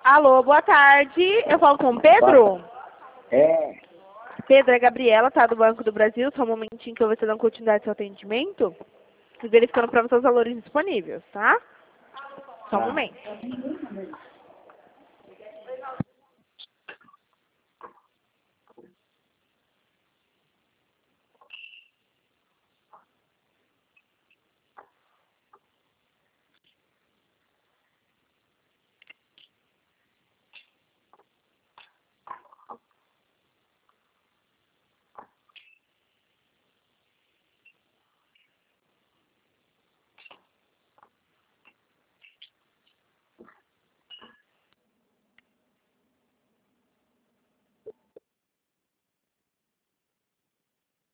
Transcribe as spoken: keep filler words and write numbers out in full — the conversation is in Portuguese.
Alô, boa tarde. Eu falo com o Pedro? É. Pedro, é Gabriela, tá? Do Banco do Brasil. Só um momentinho que eu vou te dar continuidade ao seu atendimento. Verificando para você os valores disponíveis, tá? Só um Tá. momento.